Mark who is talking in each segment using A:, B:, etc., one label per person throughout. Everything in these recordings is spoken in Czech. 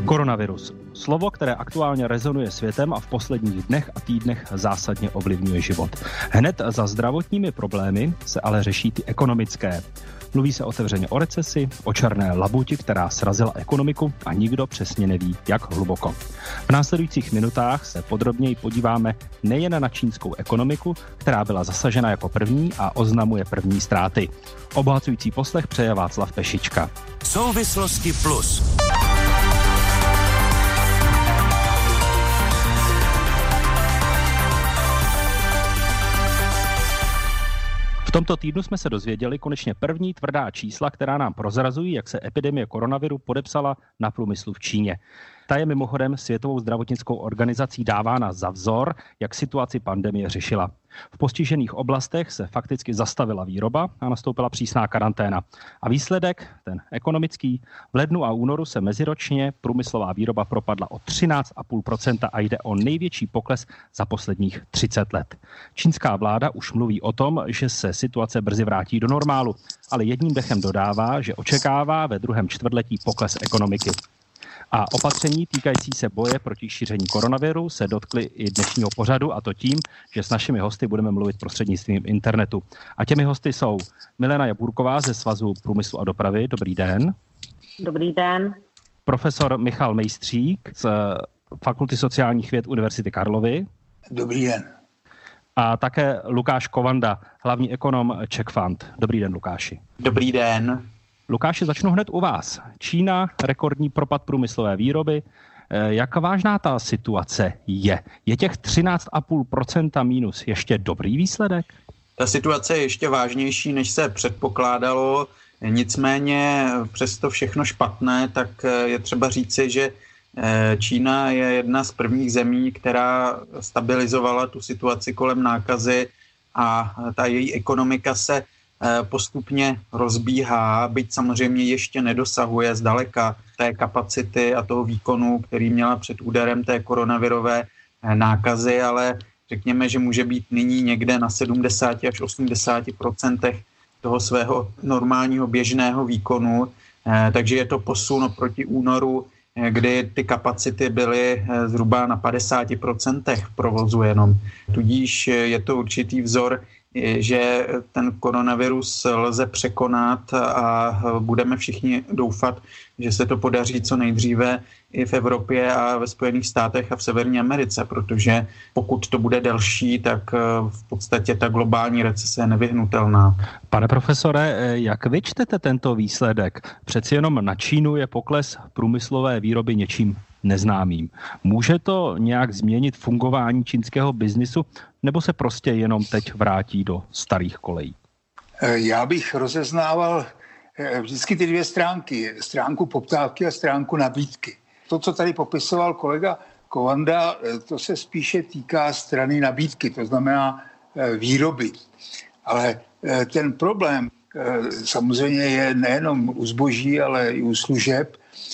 A: Koronavirus. Slovo, které aktuálně rezonuje světem a v posledních dnech a týdnech zásadně ovlivňuje život. Hned za zdravotními problémy se ale řeší ty ekonomické. Mluví se otevřeně o recesi, o černé labuti, která srazila ekonomiku a nikdo přesně neví, jak hluboko. V následujících minutách se podrobněji podíváme nejen na čínskou ekonomiku, která byla zasažena jako první a oznamuje první ztráty. Obohacující poslech přeje Václav Pešička.
B: Souvislosti plus.
A: V tomto týdnu jsme se dozvěděli konečně první tvrdá čísla, která nám prozrazují, jak se epidemie koronaviru podepsala na průmyslu v Číně. Ta je mimochodem Světovou zdravotnickou organizací dávána za vzor, jak situaci pandemie řešila. V postižených oblastech se fakticky zastavila výroba a nastoupila přísná karanténa. A výsledek, ten ekonomický, v lednu a únoru se meziročně průmyslová výroba propadla o 13,5% a jde o největší pokles za posledních 30 let. Čínská vláda už mluví o tom, že se situace brzy vrátí do normálu, ale jedním dechem dodává, že očekává ve druhém čtvrtletí pokles ekonomiky. A opatření týkající se boje proti šíření koronaviru se dotkly i dnešního pořadu, a to tím, že s našimi hosty budeme mluvit prostřednictvím internetu. A těmi hosty jsou Milena Jaburková ze Svazu průmyslu a dopravy. Dobrý den.
C: Dobrý den.
A: Profesor Michal Mejstřík z Fakulty sociálních věd Univerzity Karlovy.
D: Dobrý den.
A: A také Lukáš Kovanda, hlavní ekonom Czech Fund. Dobrý den, Lukáši.
E: Dobrý den.
A: Lukáši, začnu hned u vás. Čína, rekordní propad průmyslové výroby. Jak vážná ta situace je? Je těch 13,5% mínus ještě dobrý výsledek?
E: Ta situace je ještě vážnější, než se předpokládalo. Nicméně přesto všechno špatné, tak je třeba říci, že Čína je jedna z prvních zemí, která stabilizovala tu situaci kolem nákazy a ta její ekonomika se postupně rozbíhá, byť samozřejmě ještě nedosahuje zdaleka té kapacity a toho výkonu, který měla před úderem té koronavirové nákazy, ale řekněme, že může být nyní někde na 70 až 80% toho svého normálního běžného výkonu, takže je to posun oproti únoru, kdy ty kapacity byly zhruba na 50% v provozu jenom. Tudíž je to určitý vzor, že ten koronavirus lze překonat a budeme všichni doufat, že se to podaří co nejdříve i v Evropě a ve Spojených státech a v Severní Americe, protože pokud to bude delší, tak v podstatě ta globální recese je nevyhnutelná.
A: Pane profesore, jak vy čtete tento výsledek? Přeci jenom na Čínu je pokles průmyslové výroby něčím neznámým. Může to nějak změnit fungování čínského biznisu, nebo se prostě jenom teď vrátí do starých kolejí?
D: Já bych rozeznával vždycky ty dvě stránky. Stránku poptávky a stránku nabídky. To, co tady popisoval kolega Kovanda, to se spíše týká strany nabídky, to znamená výroby. Ale ten problém samozřejmě je nejenom u zboží, ale i u služeb.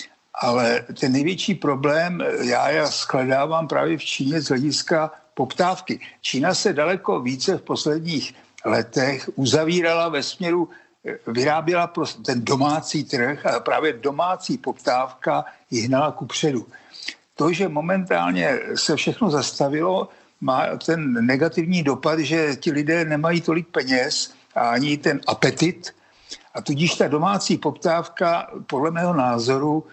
D: Ale ten největší problém já shledávám právě v Číně z hlediska poptávky. Čína se daleko více v posledních letech uzavírala ve směru, vyráběla pro ten domácí trh a právě domácí poptávka ji hnala kupředu. To, že momentálně se všechno zastavilo, má ten negativní dopad, že ti lidé nemají tolik peněz a ani ten apetit. A tudíž ta domácí poptávka, podle mého názoru,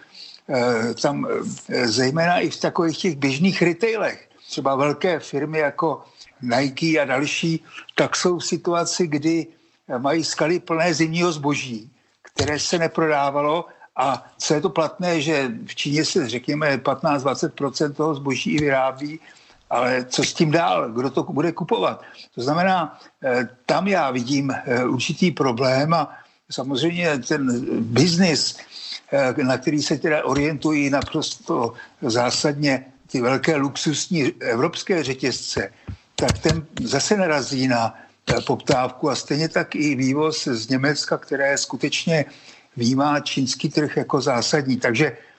D: tam zejména i v takových těch běžných retailech, třeba velké firmy jako Nike a další, tak jsou v situaci, kdy mají skaly plné zimního zboží, které se neprodávalo a co je to platné, že v Číně se řekněme 15-20% toho zboží i vyrábí, ale co s tím dál? Kdo to bude kupovat? To znamená, tam já vidím určitý problém a samozřejmě ten biznis, na který se teda orientují naprosto zásadně ty velké luxusní evropské řetězce, tak ten zase narazí na poptávku a stejně tak i vývoz z Německa, které skutečně vnímá čínský trh jako zásadní. Takže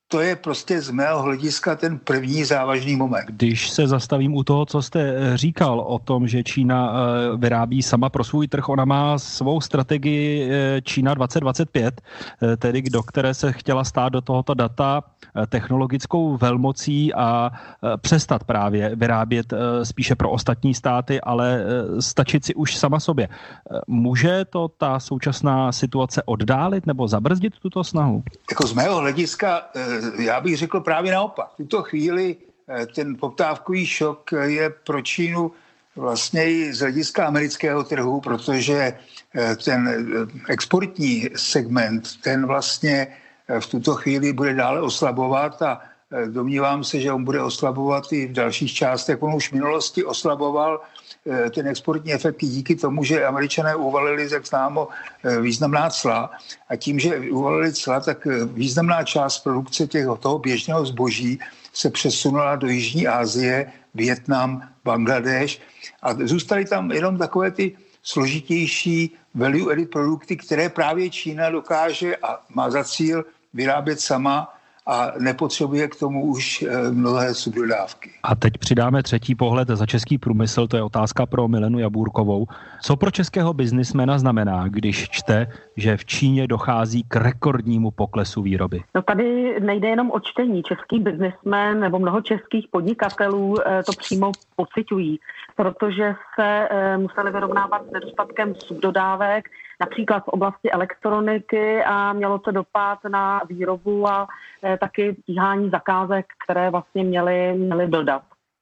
D: To je prostě z mého hlediska ten první závažný moment.
A: Když se zastavím u toho, co jste říkal o tom, že Čína vyrábí sama pro svůj trh, ona má svou strategii Čína 2025, tedy do které se chtěla stát do tohoto data technologickou velmocí a přestat právě vyrábět spíše pro ostatní státy, ale stačit si už sama sobě. Může to ta současná situace oddálit nebo zabrzdit tuto snahu?
D: Jako z mého hlediska já bych řekl právě naopak. V tuto chvíli ten poptávkový šok je pro Čínu vlastně i z hlediska amerického trhu, protože ten exportní segment, ten vlastně v tuto chvíli bude dále oslabovat a domnívám se, že on bude oslabovat i v dalších částech. On už v minulosti oslaboval ten exportní efekt díky tomu, že Američané uvalili, jak známo, významná cla a tím, že uvalili cla, tak významná část produkce toho běžného zboží se přesunula do Jižní Asie, Vietnam, Bangladeš a zůstaly tam jenom takové ty složitější value added produkty, které právě Čína dokáže a má za cíl vyrábět sama a nepotřebuje k tomu už mnohé subdodávky.
A: A teď přidáme třetí pohled za český průmysl, to je otázka pro Milenu Jabůrkovou. Co pro českého biznismena znamená, když čte, že v Číně dochází k rekordnímu poklesu výroby?
C: No tady nejde jenom o čtení. Český biznismen nebo mnoho českých podnikatelů to přímo pociťují, protože se museli vyrovnávat s nedostatkem subdodávek, například v oblasti elektroniky a mělo to dopad na výrobu a taky stíhání zakázek, které vlastně měly dodat.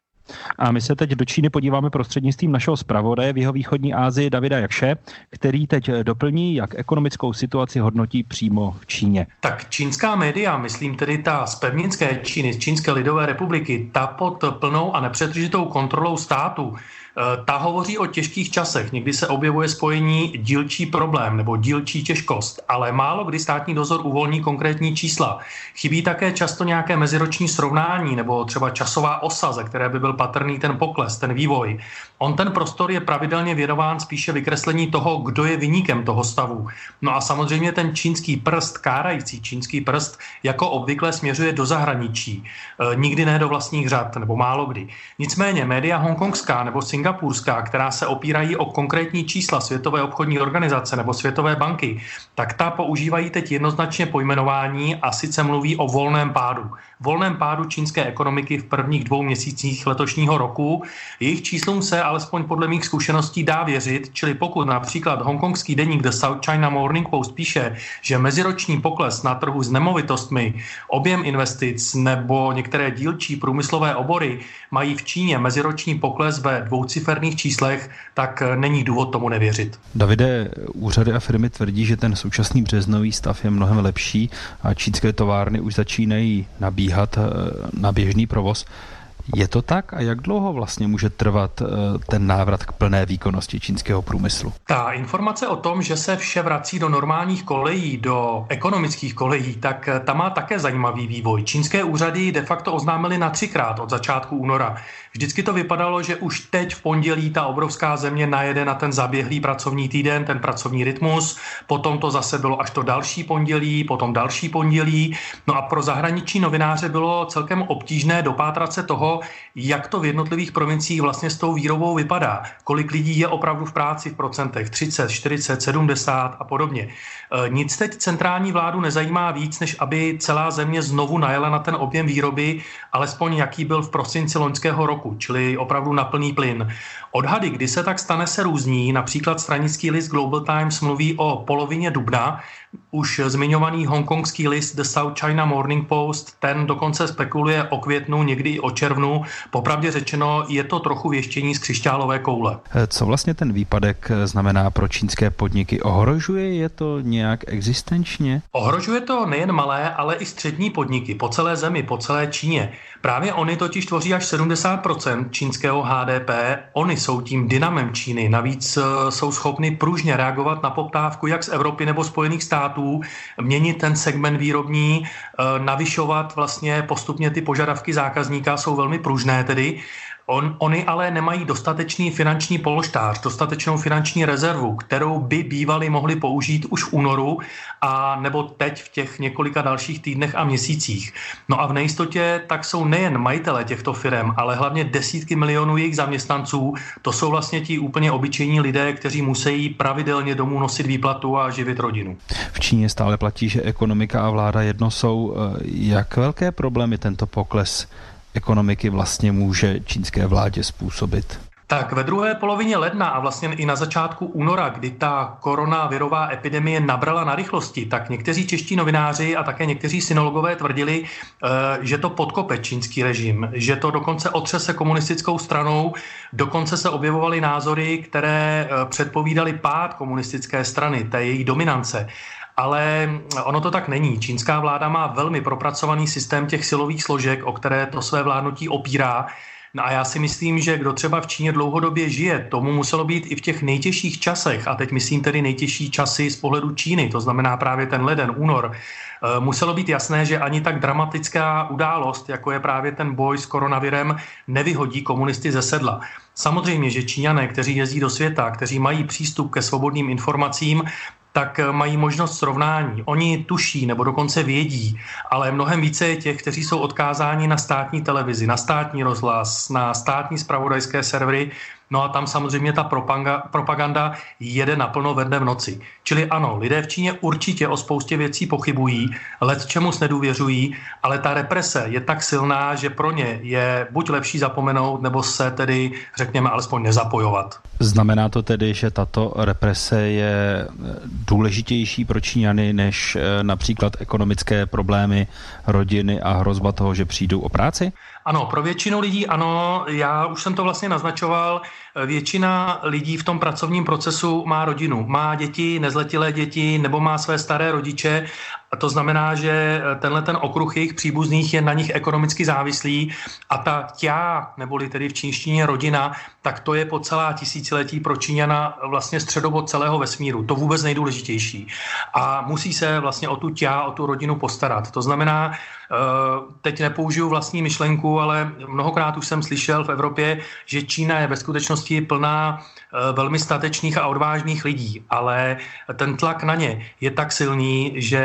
A: A my se teď do Číny podíváme prostřednictvím našeho zpravodaje v jihovýchodní Asii Davida Jakše, který teď doplní, jak ekonomickou situaci hodnotí přímo v Číně.
F: Tak čínská média, myslím tedy ta z pevninské Číny, z Čínské lidové republiky, ta pod plnou a nepřetržitou kontrolou státu, ta hovoří o těžkých časech. Někdy se objevuje spojení dílčí problém nebo dílčí těžkost, ale málo kdy státní dozor uvolní konkrétní čísla. Chybí také často nějaké meziroční srovnání nebo třeba časová osa, ze které by byl patrný ten pokles, ten vývoj. Ten prostor je pravidelně věnován spíše vykreslení toho, kdo je viníkem toho stavu. No a samozřejmě ten čínský prst, kárající čínský prst, jako obvykle směřuje do zahraničí. Nikdy ne do vlastních řad, nebo málo kdy. Nicméně média hongkongská nebo singapurská, která se opírají o konkrétní čísla Světové obchodní organizace nebo Světové banky, tak ta používají teď jednoznačně pojmenování a sice mluví o volném pádu. Volném pádu čínské ekonomiky v prvních 2 měsících letošního roku. Jejich číslům se alespoň podle mých zkušeností dá věřit, čili pokud například hongkongský deník The South China Morning Post píše, že meziroční pokles na trhu s nemovitostmi, objem investic nebo některé dílčí průmyslové obory mají v Číně meziroční pokles ve 2ciferných číslech, tak není důvod tomu nevěřit.
A: Davide, úřady a firmy tvrdí, že ten současný březnový stav je mnohem lepší a čínské továrny už začínají nabíhat na běžný provoz. Je to tak a jak dlouho vlastně může trvat ten návrat k plné výkonnosti čínského průmyslu?
F: Ta informace o tom, že se vše vrací do normálních kolejí, do ekonomických kolejí, tak ta má také zajímavý vývoj. Čínské úřady de facto oznámily na 3krát od začátku února. Vždycky to vypadalo, že už teď v pondělí ta obrovská země najede na ten zaběhlý pracovní týden, ten pracovní rytmus, potom to zase bylo až to další pondělí, potom další pondělí. No a pro zahraniční novináře bylo celkem obtížné dopátrat se toho, jak to v jednotlivých provinciích vlastně s tou výrobou vypadá. Kolik lidí je opravdu v práci v procentech, 30, 40, 70 a podobně. Nic teď centrální vládu nezajímá víc, než aby celá země znovu najela na ten objem výroby, alespoň jaký byl v prosinci loňského roku, čili opravdu na plný plyn. Odhady, kdy se tak stane, se různí. Například stranický list Global Times mluví o polovině dubna. Už zmiňovaný hongkongský list The South China Morning Post, ten dokonce spekuluje o květnu, někdy i o červnu. Popravdě řečeno, je to trochu věštění z křišťálové koule.
A: Co vlastně ten výpadek znamená pro čínské podniky? Ohrožuje je to nějak existenčně?
F: Ohrožuje to nejen malé, ale i střední podniky po celé zemi, po celé Číně. Právě oni totiž tvoří až 70% čínského HDP. Oni jsou tím dynamem Číny. Navíc jsou schopni pružně reagovat na poptávku jak z Evropy nebo Spojených států, měnit ten segment výrobní, navyšovat vlastně postupně ty požadavky zákazníka, jsou velmi pružné tedy. Oni ale nemají dostatečný finanční polštář, dostatečnou finanční rezervu, kterou by bývali mohli použít už v únoru a nebo teď v těch několika dalších týdnech a měsících. No a v nejistotě tak jsou nejen majitelé těchto firem, ale hlavně desítky milionů jejich zaměstnanců. To jsou vlastně ti úplně obyčejní lidé, kteří musí pravidelně domů nosit výplatu a živit rodinu.
A: V Číně stále platí, že ekonomika a vláda jedno jsou. Jak velké problémy tento pokles ekonomiky vlastně může čínské vládě způsobit?
F: Tak ve druhé polovině ledna a vlastně i na začátku února, kdy ta koronavirová epidemie nabrala na rychlosti, tak někteří čeští novináři a také někteří sinologové tvrdili, že to podkope čínský režim, že to dokonce otřese komunistickou stranou, dokonce se objevovaly názory, které předpovídaly pád komunistické strany, té její dominance. Ale ono to tak není. Čínská vláda má velmi propracovaný systém těch silových složek, o které to své vládnutí opírá. No a já si myslím, že kdo třeba v Číně dlouhodobě žije, tomu muselo být i v těch nejtěžších časech, a teď myslím tedy nejtěžší časy z pohledu Číny, to znamená právě ten leden, únor, muselo být jasné, že ani tak dramatická událost, jako je právě ten boj s koronavirem, nevyhodí komunisty ze sedla. Samozřejmě, že Číňané, kteří jezdí do světa, kteří mají přístup ke svobodným informacím, tak mají možnost srovnání. Oni tuší nebo dokonce vědí, ale mnohem více je těch, kteří jsou odkázáni na státní televizi, na státní rozhlas, na státní zpravodajské servery. No a tam samozřejmě ta propaganda jede naplno ve dne v noci. Čili ano, lidé v Číně určitě o spoustě věcí pochybují, lecčemus nedůvěřují, ale ta represe je tak silná, že pro ně je buď lepší zapomenout, nebo se tedy, řekněme, alespoň nezapojovat.
A: Znamená to tedy, že tato represe je důležitější pro Číňany než například ekonomické problémy rodiny a hrozba toho, že přijdou o práci?
F: Ano, pro většinu lidí ano, já už jsem to vlastně naznačoval, většina lidí v tom pracovním procesu má rodinu, má děti, nezletilé děti nebo má své staré rodiče. A to znamená, že ten okruh jejich příbuzných je na nich ekonomicky závislý a ta tjá, neboli tedy v čínštině rodina, tak to je po celá tisíciletí pro Číňana vlastně středobod celého vesmíru. To vůbec nejdůležitější. A musí se vlastně o tu tjá, o tu rodinu postarat. To znamená, teď nepoužiju vlastní myšlenku, ale mnohokrát už jsem slyšel v Evropě, že Čína je ve skutečnosti plná velmi statečných a odvážných lidí, ale ten tlak na ně je tak silný, že,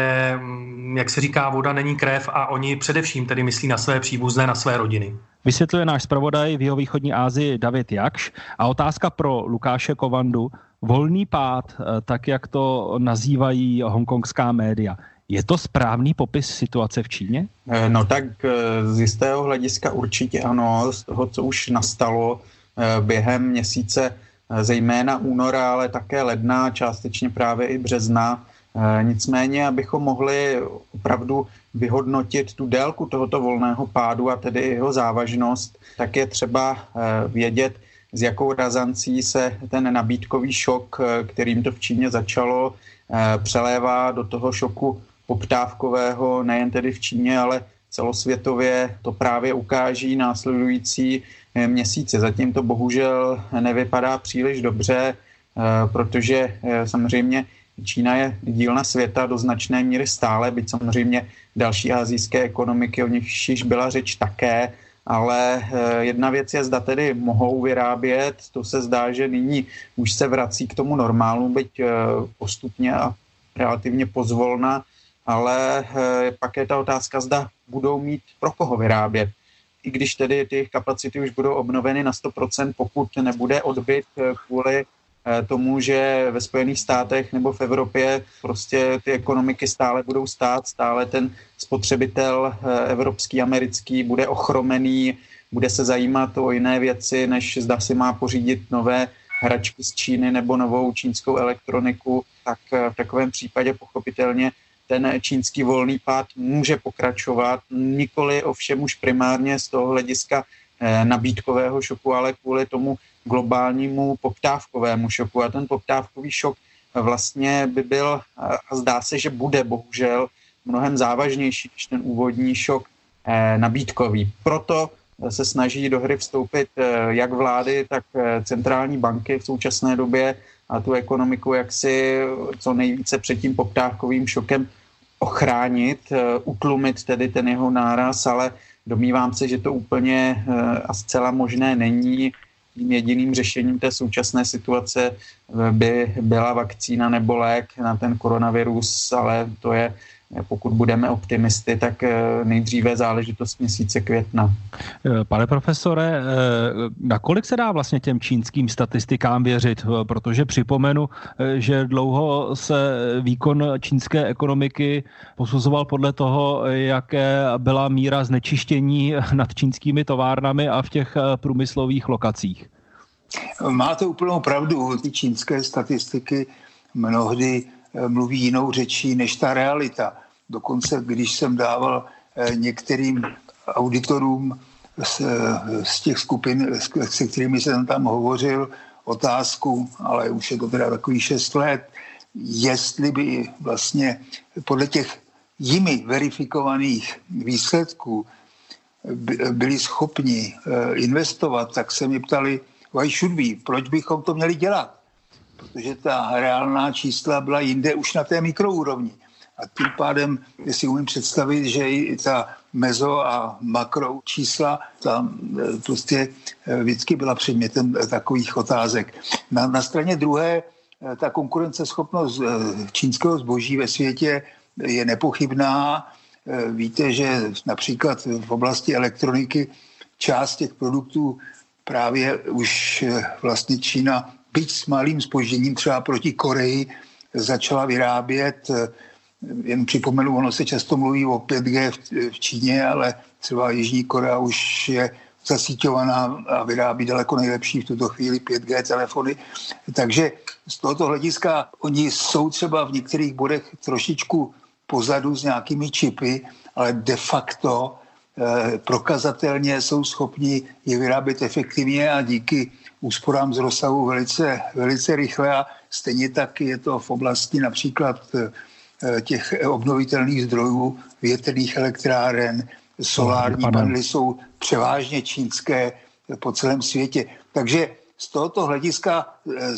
F: jak se říká, voda není krev a oni především tedy myslí na své příbuzné, na své rodiny.
A: Vysvětluje náš zpravodaj v jihovýchodní Asii David Jakš. A otázka pro Lukáše Kovandu. Volný pád, tak jak to nazývají hongkongská média. Je to správný popis situace v Číně?
E: No tak z jistého hlediska určitě ano, z toho, co už nastalo během měsíce, zejména února, ale také ledna, částečně právě i března. Nicméně, abychom mohli opravdu vyhodnotit tu délku tohoto volného pádu a tedy jeho závažnost, tak je třeba vědět, s jakou razancí se ten nabídkový šok, kterým to v Číně začalo, přelévá do toho šoku poptávkového, nejen tedy v Číně, ale celosvětově. To právě ukáží následující měsíce. Zatím to bohužel nevypadá příliš dobře, protože samozřejmě Čína je dílna světa do značné míry stále, byť samozřejmě další asijské ekonomiky, o nich již byla řeč také, ale jedna věc je, zda tedy mohou vyrábět, to se zdá, že nyní už se vrací k tomu normálu, byť postupně a relativně pozvolna, ale pak je ta otázka, zda budou mít pro koho vyrábět. I když tedy ty kapacity už budou obnoveny na 100%, pokud nebude odbyt kvůli tomu, že ve Spojených státech nebo v Evropě prostě ty ekonomiky stále budou stát, stále ten spotřebitel evropský, americký bude ochromený, bude se zajímat o jiné věci, než zda si má pořídit nové hračky z Číny nebo novou čínskou elektroniku, tak v takovém případě pochopitelně ten čínský volný pád může pokračovat, nikoli ovšem už primárně z toho hlediska nabídkového šoku, ale kvůli tomu globálnímu poptávkovému šoku. A ten poptávkový šok vlastně by byl, a zdá se, že bude bohužel mnohem závažnější než ten úvodní šok nabídkový. Proto se snaží do hry vstoupit jak vlády, tak centrální banky v současné době a tu ekonomiku jaksi co nejvíce před tím poptávkovým šokem ochránit, utlumit tedy ten jeho náraz, ale domnívám se, že to úplně a zcela možné není. Tím jediným řešením té současné situace by byla vakcína nebo lék na ten koronavirus, ale to je, pokud budeme optimisty, tak nejdříve záležitost měsíce května.
A: Pane profesore, nakolik se dá vlastně těm čínským statistikám věřit? Protože připomenu, že dlouho se výkon čínské ekonomiky posuzoval podle toho, jaké byla míra znečištění nad čínskými továrnami a v těch průmyslových lokacích.
D: Máte úplnou pravdu. Ty čínské statistiky mnohdy mluví jinou řečí než ta realita. Dokonce, když jsem dával některým auditorům z těch skupin, se kterými jsem tam hovořil, otázku, ale už je to teda takových 6 let, jestli by vlastně podle těch jimi verifikovaných výsledků byli schopni investovat, tak se mě ptali, why should we? Proč bychom to měli dělat? Protože ta reálná čísla byla jinde už na té mikroúrovni. A tím pádem si umím představit, že i ta mezo a makro čísla tam prostě vždycky byla předmětem takových otázek. Na straně druhé ta konkurenceschopnost čínského zboží ve světě je nepochybná. Víte, že například v oblasti elektroniky část těch produktů právě už vlastně Čína, byť s malým zpožděním třeba proti Koreji, začala vyrábět. Jen připomenu, ono se často mluví o 5G v Číně, ale třeba Jižní Korea už je zasíťovaná a vyrábí daleko nejlepší v tuto chvíli 5G telefony. Takže z tohoto hlediska oni jsou třeba v některých bodech trošičku pozadu s nějakými čipy, ale de facto prokazatelně jsou schopni je vyrábět efektivně a díky úsporám z rozsahu velice, velice rychle a stejně tak je to v oblasti například těch obnovitelných zdrojů, větrných elektráren, solární panely jsou převážně čínské po celém světě. Takže z tohoto hlediska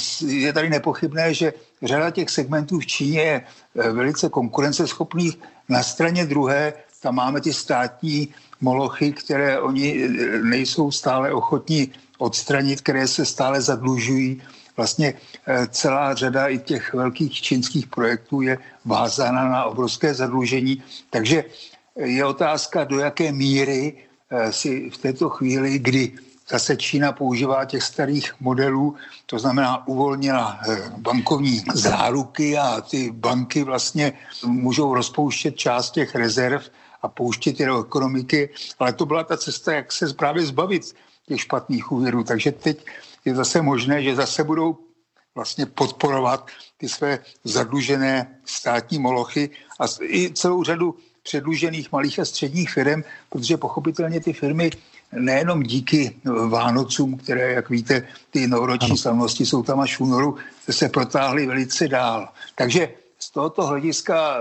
D: je tady nepochybné, že řada těch segmentů v Číně je velice konkurenceschopných. Na straně druhé tam máme ty státní molochy, které oni nejsou stále ochotní odstranit, které se stále zadlužují. Vlastně celá řada i těch velkých čínských projektů je vázána na obrovské zadlužení. Takže je otázka, do jaké míry si v této chvíli, kdy zase Čína používá těch starých modelů, to znamená uvolnila bankovní záruky a ty banky vlastně můžou rozpouštět část těch rezerv a pouštět je do ekonomiky, ale to byla ta cesta, jak se právě zbavit těch špatných úvěrů. Takže teď je zase možné, že zase budou vlastně podporovat ty své zadlužené státní molochy a i celou řadu předlužených malých a středních firm, protože pochopitelně ty firmy nejenom díky Vánocům, které, jak víte, ty novoroční slavnosti jsou tam až v únoru, se protáhly velice dál. Takže z tohoto hlediska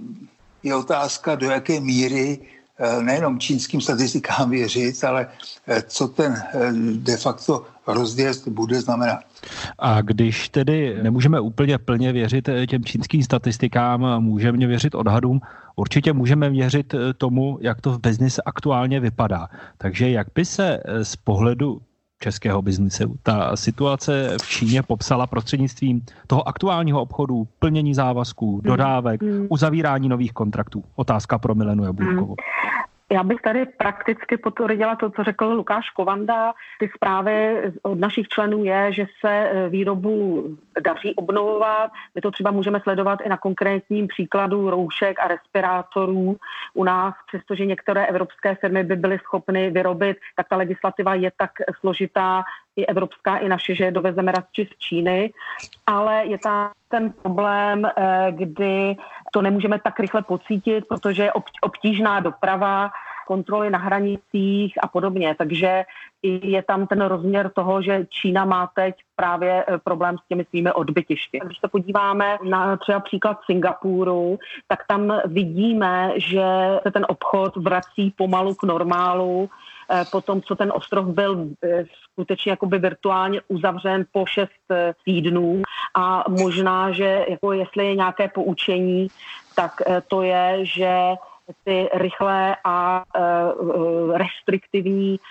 D: je otázka, do jaké míry nejenom čínským statistikám věřit, ale co ten de facto rozjezd bude znamenat.
A: A když tedy nemůžeme úplně plně věřit těm čínským statistikám, můžeme věřit odhadům, určitě můžeme věřit tomu, jak to v biznise aktuálně vypadá. Takže jak by se z pohledu českého biznisu ta situace v Číně popsala prostřednictvím toho aktuálního obchodu, plnění závazků, dodávek, uzavírání nových kontraktů? Otázka pro Milenu Jablůkovou.
C: Já bych tady prakticky potvrdila to, co řekl Lukáš Kovanda. Ty zprávy od našich členů je, že se výrobu daří obnovovat. My to třeba můžeme sledovat i na konkrétním příkladu roušek a respirátorů u nás, přestože některé evropské firmy by byly schopny vyrobit, tak ta legislativa je tak složitá, i evropská, i naše, že dovezeme radši z Číny. Ale je tam ten problém, kdy to nemůžeme tak rychle pocítit, protože je obtížná doprava, kontroly na hranicích a podobně. Takže je tam ten rozměr toho, že Čína má teď právě problém s těmi svými odbytišti. Když se podíváme na třeba příklad Singapuru, tak tam vidíme, že se ten obchod vrací pomalu k normálu, po tom, co ten ostrov byl skutečně jakoby virtuálně uzavřen po 6 týdnů a možná, že jako jestli je nějaké poučení, tak to je, že ty rychlé a restriktivní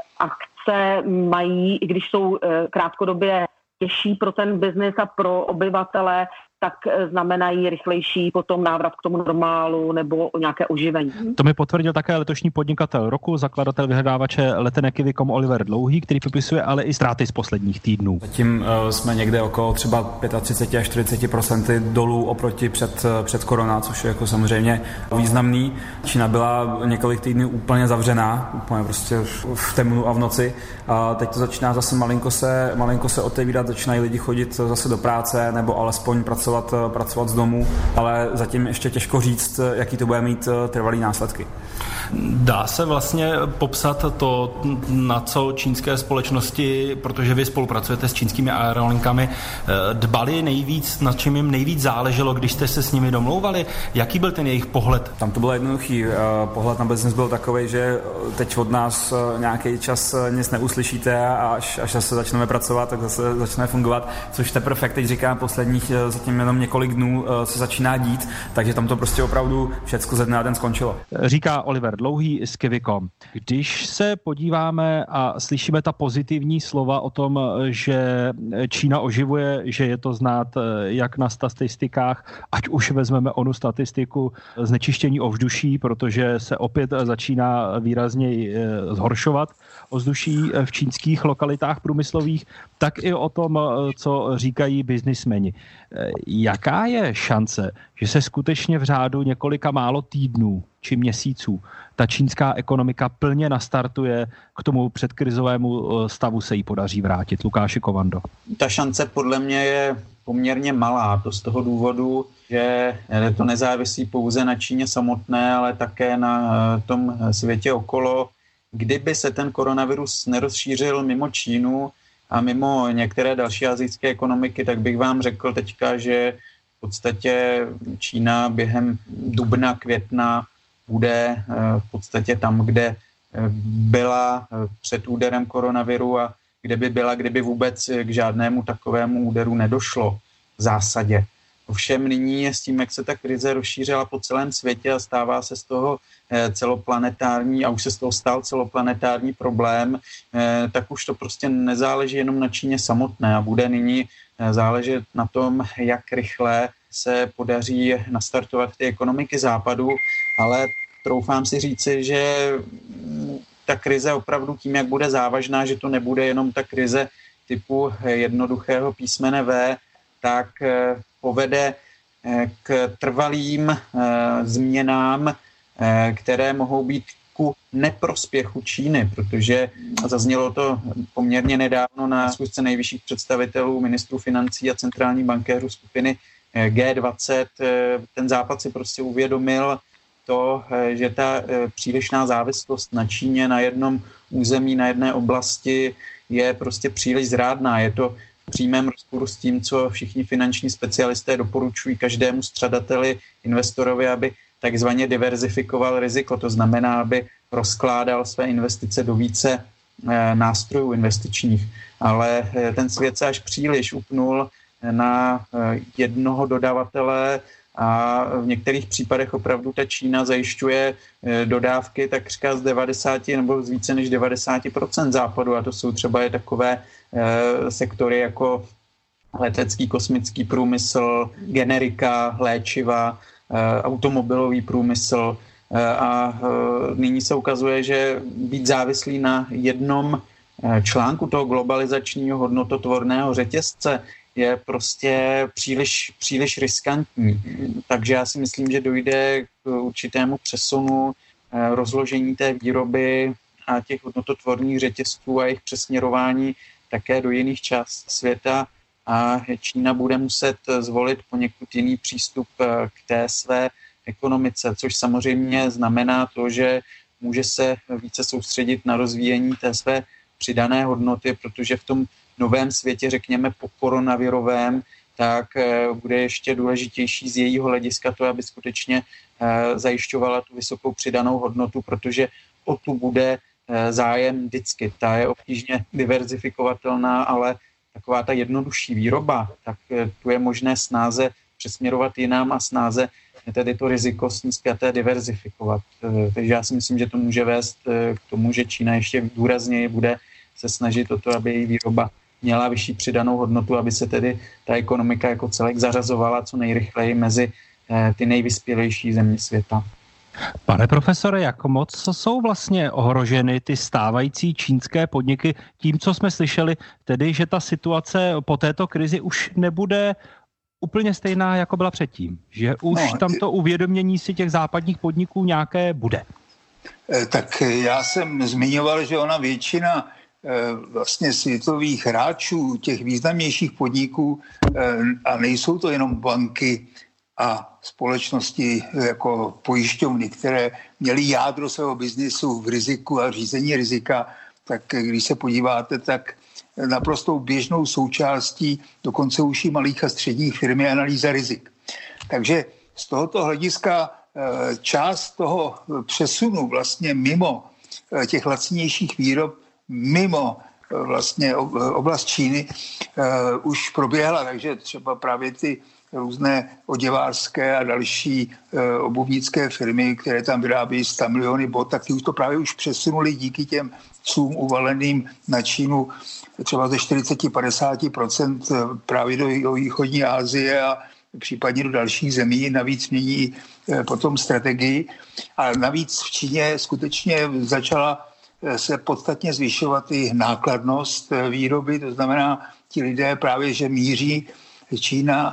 C: akce mají, i když jsou krátkodobě těžší pro ten biznis a pro obyvatele, tak znamenají rychlejší potom návrat k tomu normálu nebo nějaké oživení.
A: To mi potvrdil také letošní podnikatel roku, zakladatel vyhledávače letenek Kiwicom Oliver Dlouhý, který popisuje ale i ztráty z posledních týdnů.
G: Zatím jsme někde okolo třeba 35 až 40% dolů oproti před korona, což je jako samozřejmě významný. Čína byla několik týdnů úplně zavřená, úplně prostě v temnu a v noci. A teď to začíná zase malinko se otevírat, začínají lidi chodit zase do práce nebo alespoň pracovat z domu, ale zatím ještě těžko říct, jaký to bude mít trvalý následky.
H: Dá se vlastně popsat to, na co čínské společnosti, protože vy spolupracujete s čínskými aerolinkami, dbali nejvíc, na čem jim nejvíc záleželo, když jste se s nimi domlouvali? Jaký byl ten jejich pohled?
G: Tam to byl jednoduchý. Pohled na biznes byl takový, že teď od nás nějaký čas nic neuslyšíte a až se začneme pracovat, tak zase začne fungovat, což teprve teď říkám posledních zatím jenom několik dnů se začíná dít, takže tam to prostě opravdu všecko ze dne na den skončilo.
A: Říká Oliver Dlouhý z Kiwicom. Když se podíváme a slyšíme ta pozitivní slova o tom, že Čína oživuje, že je to znát jak na statistikách, ať už vezmeme onu statistiku znečištění ovzduší, protože se opět začíná výrazně zhoršovat ovzduší v čínských lokalitách průmyslových, tak i o tom, co říkají biznismeni. Jaká je šance, že se skutečně v řádu několika málo týdnů či měsíců ta čínská ekonomika plně nastartuje, k tomu předkrizovému stavu se jí podaří vrátit? Lukáši Kovando.
E: Ta šance podle mě je poměrně malá. To z toho důvodu, že to nezávisí pouze na Číně samotné, ale také na tom světě okolo. Kdyby se ten koronavirus nerozšířil mimo Čínu a mimo některé další asijské ekonomiky, tak bych vám řekl teďka, že v podstatě Čína během dubna, května bude v podstatě tam, kde byla před úderem koronaviru a kde by byla, kdyby vůbec k žádnému takovému úderu nedošlo v zásadě. Ovšem nyní s tím, jak se ta krize rozšířila po celém světě a stává se z toho celoplanetární, a už se z toho stal celoplanetární problém, tak už to prostě nezáleží jenom na Číně samotné a bude nyní záležet na tom, jak rychle se podaří nastartovat ty ekonomiky západu, ale troufám si říci, že ta krize opravdu tím, jak bude závažná, že to nebude jenom ta krize typu jednoduchého písmene V, tak povede k trvalým změnám, které mohou být ku neprospěchu Číny, protože zaznělo to poměrně nedávno na schůzce nejvyšších představitelů, ministrů financí a centrální bankéřů skupiny G20. Ten Západ si prostě uvědomil to, že ta přílišná závislost na Číně, na jednom území, na jedné oblasti je prostě příliš zrádná. Je to v přímém rozporu s tím, co všichni finanční specialisté doporučují každému střadateli, investorovi, aby takzvaně diverzifikoval riziko. To znamená, aby rozkládal své investice do více nástrojů investičních. Ale ten svět se až příliš upnul na jednoho dodavatele a v některých případech opravdu ta Čína zajišťuje dodávky takřka z 90 nebo z více než 90% západu a to jsou třeba i takové sektory jako letecký kosmický průmysl, generika, léčiva, automobilový průmysl a nyní se ukazuje, že být závislý na jednom článku toho globalizačního hodnototvorného řetězce je prostě příliš riskantní. Takže já si myslím, že dojde k určitému přesunu rozložení té výroby a těch hodnototvorných řetězců a jejich přesměrování také do jiných částí světa a Čína bude muset zvolit poněkud jiný přístup k té své ekonomice, což samozřejmě znamená to, že může se více soustředit na rozvíjení té své přidané hodnoty, protože v tom novém světě, řekněme po koronavirovém, tak bude ještě důležitější z jejího hlediska to, aby skutečně zajišťovala tu vysokou přidanou hodnotu, protože o tu bude zájem vždycky. Ta je obtížně diverzifikovatelná, ale taková ta jednodušší výroba, tak tu je možné snáze přesměrovat jinam a snáze tedy to riziko s ní spjaté diverzifikovat. Takže já si myslím, že to může vést k tomu, že Čína ještě důrazněji bude se snažit o to, aby její výroba měla vyšší přidanou hodnotu, aby se tedy ta ekonomika jako celek zařazovala co nejrychleji mezi ty nejvyspělejší země světa.
A: Pane profesore, jak moc jsou vlastně ohroženy ty stávající čínské podniky tím, co jsme slyšeli, tedy, že ta situace po této krizi už nebude úplně stejná, jako byla předtím? Že už tamto uvědomění si těch západních podniků nějaké bude?
D: Tak já jsem zmiňoval, že ona většina vlastně světových hráčů, těch významnějších podniků, a nejsou to jenom banky a společnosti jako pojišťovny, které měly jádro svého biznisu v riziku a řízení rizika, tak když se podíváte, tak naprostou běžnou součástí dokonce už i malých a středních firm je analýza rizik. Takže z tohoto hlediska část toho přesunu vlastně mimo těch lacnějších výrob, mimo vlastně oblast Číny už proběhla, takže třeba právě ty různé oděvářské a další obuvnické firmy, které tam vyrábí 100 miliony bot, tak ty už to právě už přesunuli díky těm clům uvaleným na Čínu třeba ze 40-50% právě do východní Asie a případně do dalších zemí. Navíc mění potom strategii. A navíc v Číně skutečně začala se podstatně zvyšovat i nákladnost výroby, to znamená, ti lidé právě, že míří Čína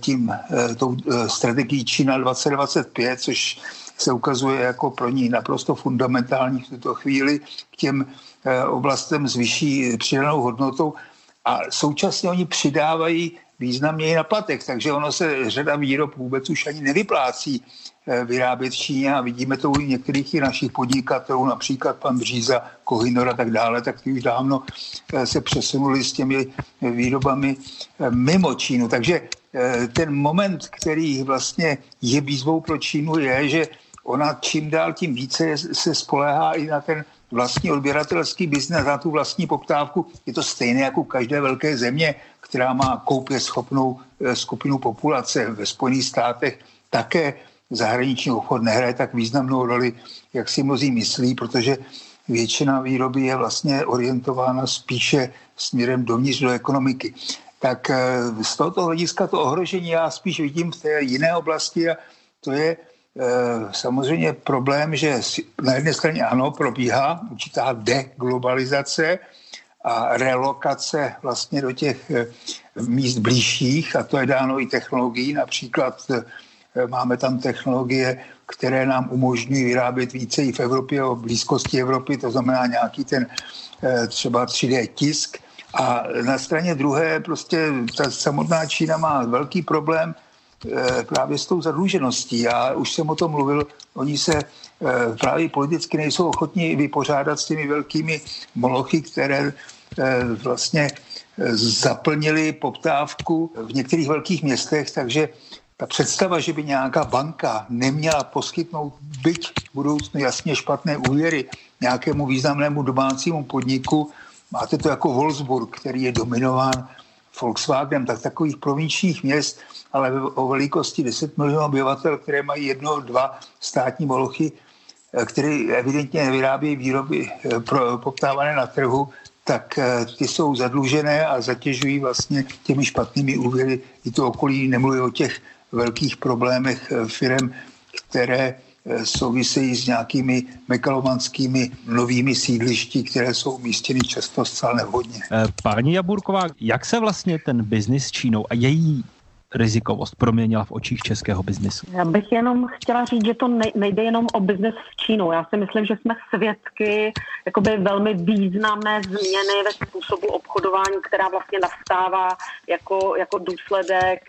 D: tou strategií Čína 2025, což se ukazuje jako pro ní naprosto fundamentální v tuto chvíli, k těm oblastem s vyšší přidanou hodnotou a současně oni přidávají významněji na platech, takže ono se řada výrob vůbec už ani nevyplácí vyrábět v Číně a vidíme to u některých i našich podnikatelů, například pan Bříza, Kohinor a tak dále, tak ty už dávno se přesunuli s těmi výrobami mimo Čínu. Takže ten moment, který vlastně je výzvou pro Čínu, je, že ona čím dál tím více se spoléhá i na ten vlastní odběratelský biznes, na tu vlastní poptávku. Je to stejné jako u každé velké země, která má koupě schopnou skupinu populace. Ve Spojených státech také zahraniční obchod nehraje tak významnou roli, jak si mnozí myslí, protože většina výroby je vlastně orientována spíše směrem dovnitř do ekonomiky. Tak z tohoto hlediska to ohrožení já spíš vidím v té jiné oblasti a to je samozřejmě problém, že na jedné straně ano, probíhá určitá deglobalizace a relokace vlastně do těch míst blížších a to je dáno i technologií. Například máme tam technologie, které nám umožňují vyrábět více i v Evropě, o blízkosti Evropy, to znamená nějaký ten třeba 3D tisk. A na straně druhé prostě ta samotná Čína má velký problém právě s tou zadlužeností. Já už jsem o tom mluvil, oni se právě politicky nejsou ochotní vypořádat s těmi velkými molochy, které vlastně zaplnili poptávku v některých velkých městech, takže ta představa, že by nějaká banka neměla poskytnout byť v budoucnu jasně špatné úvěry nějakému významnému domácímu podniku, máte to jako Wolfsburg, který je dominován Volkswagenem, tak takových provinčních měst, ale o velikosti 10 milionů obyvatel, které mají 1-2 státní molochy, které evidentně nevyrábějí výroby poptávané na trhu, tak ty jsou zadlužené a zatěžují vlastně těmi špatnými úvěry i to okolí. Nemluví o těch velkých problémech firem, které souvisejí s nějakými megalomanskými novými sídlišti, které jsou umístěny často zcela nevhodně.
A: Paní Jaburková, jak se vlastně ten biznis s Čínou a její rizikovost proměnila v očích českého biznesu?
C: Já bych jenom chtěla říct, že to nejde jenom o biznes s Čínou. Já si myslím, že jsme svědky jakoby velmi významné změny ve způsobu obchodování, která vlastně nastává jako důsledek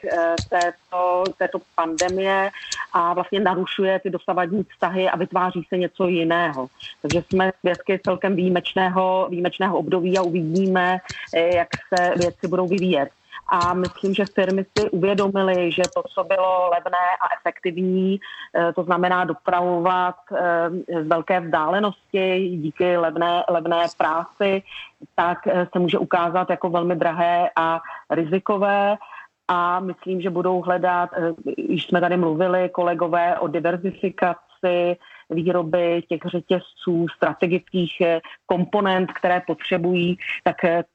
C: této pandemie a vlastně narušuje ty dosavadní vztahy a vytváří se něco jiného. Takže jsme svědky celkem výjimečného období a uvidíme, jak se věci budou vyvíjet. A myslím, že firmy si uvědomily, že to, co bylo levné a efektivní, to znamená dopravovat z velké vzdálenosti díky levné práci, tak se může ukázat jako velmi drahé a rizikové. a myslím, že budou hledat, již jsme tady mluvili, kolegové, o diverzifikaci výroby těch řetězců, strategických komponent, které potřebují, tak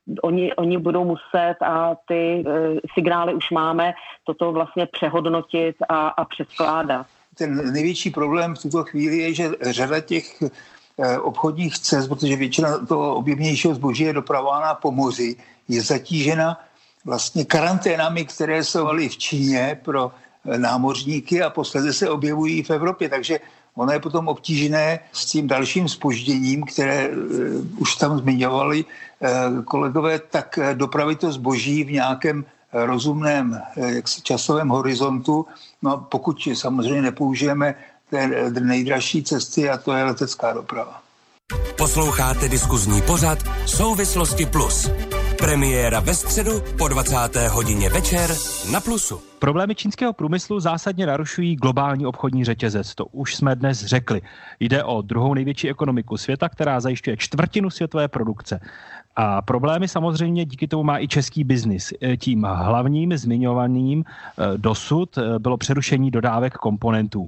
C: oni budou muset, a ty signály už máme, toto vlastně přehodnotit a přeskládat.
D: Ten největší problém v tuto chvíli je, že řada těch obchodních cest, protože většina toho objemnějšího zboží je dopravována po moři, je zatížena vlastně karanténami, které jsou v Číně pro námořníky a posledně se objevují v Evropě, takže ono je potom obtížné s tím dalším zpožděním, které už tam zmiňovali kolegové, tak dopravit to zboží v nějakém rozumném časovém horizontu. No pokud samozřejmě nepoužijeme té nejdražší cesty, a to je letecká doprava.
B: Posloucháte diskuzní pořad Souvislosti plus. Premiéra ve středu po 20. hodině večer na Plusu.
A: Problémy čínského průmyslu zásadně narušují globální obchodní řetězec. To už jsme dnes řekli. Jde o druhou největší ekonomiku světa, která zajišťuje čtvrtinu světové produkce. A problémy samozřejmě díky tomu má i český biznis. Tím hlavním zmiňovaným dosud bylo přerušení dodávek komponentů.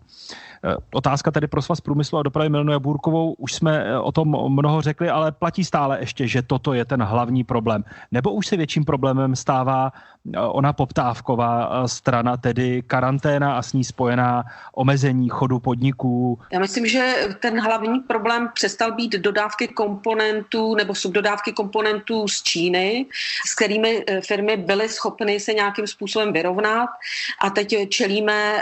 A: Otázka tedy pro Svaz průmyslu a dopravy Milenu Jaburkovou. Už jsme o tom mnoho řekli, ale platí stále ještě, že toto je ten hlavní problém. Nebo už se větším problémem stává ona poptávková strana, tedy karanténa a s ní spojená omezení chodu podniků?
I: Já myslím, že ten hlavní problém přestal být dodávky komponentů nebo subdodávky komponentů z Číny, s kterými firmy byly schopny se nějakým způsobem vyrovnat, a teď čelíme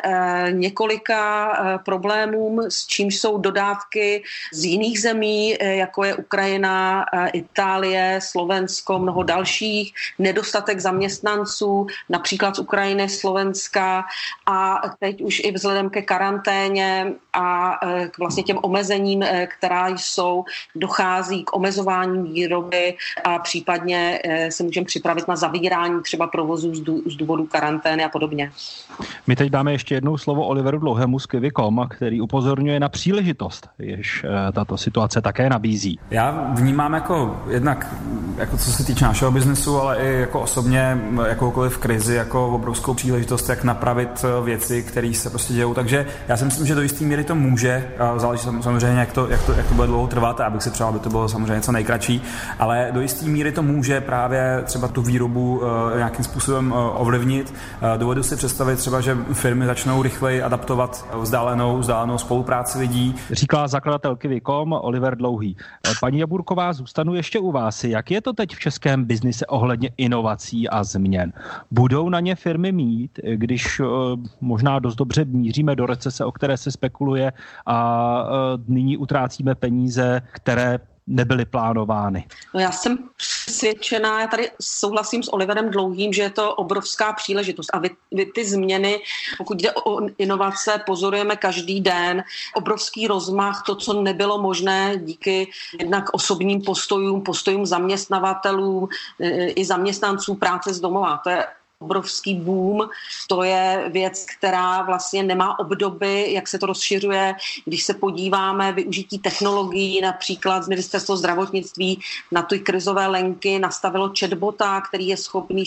I: několika problémům, s čímž jsou dodávky z jiných zemí, jako je Ukrajina, Itálie, Slovensko, mnoho dalších, nedostatek zaměstnanců, například z Ukrajiny, Slovenska, a teď už i vzhledem ke karanténě a k vlastně těm omezením, která jsou, dochází k omezování výroby a případně se můžeme připravit na zavírání třeba provozů z důvodu karantény a podobně.
A: My teď dáme ještě jednou slovo Oliveru Dlouhému z Quivi.com, který upozorňuje na příležitost, jež tato situace také nabízí.
G: Já vnímám jednak co se týče našeho biznesu, ale i jako osobně jakoukoliv krizi jako obrovskou příležitost, jak napravit věci, které se prostě dějou. Takže já si myslím, že do jisté míry to může, záleží samozřejmě, jak to bude dlouho trvat, abych si přál, aby to bylo samozřejmě co nejkratší, ale do jisté míry to může právě třeba tu výrobu nějakým způsobem ovlivnit. Dovedu si představit třeba, že firmy začnou rychleji adaptovat vzdálenou spolupráci lidí.
A: Říká zakladatel Quivi.com Oliver Dlouhý. Paní Jaburková, zůstanu ještě u vás. Jak je to teď v českém biznise ohledně inovací a změn? Budou na ně firmy mít, když možná dost dobře míříme do recese, o které se spekuluje, a nyní utrácíme peníze, které nebyly plánovány?
I: No, já jsem přesvědčená, já tady souhlasím s Oliverem Dlouhým, že je to obrovská příležitost a vy ty změny, pokud jde o inovace, pozorujeme každý den. Obrovský rozmach, to, co nebylo možné díky jednak osobním postojům zaměstnavatelů i zaměstnanců práce z domova. To je obrovský boom. To je věc, která vlastně nemá obdoby, jak se to rozšiřuje. Když se podíváme, využití technologií, například z Ministerstva zdravotnictví na ty krizové lenky nastavilo chatbota, který je schopný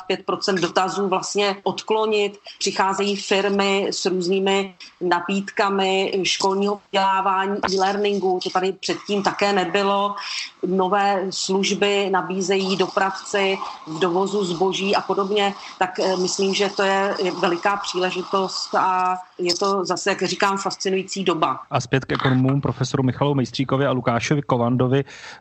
I: 65% dotazů vlastně odklonit. Přicházejí firmy s různými nabídkami školního vzdělávání, e-learningu, to tady předtím také nebylo. Nové služby nabízejí dopravci v dovozu zboží a podobně. Tak myslím, že to je veliká příležitost a je to zase, jak říkám, fascinující doba.
A: A zpět k ekonomům profesoru Michalu Mejstříkovi a Lukášovi Kovandovi.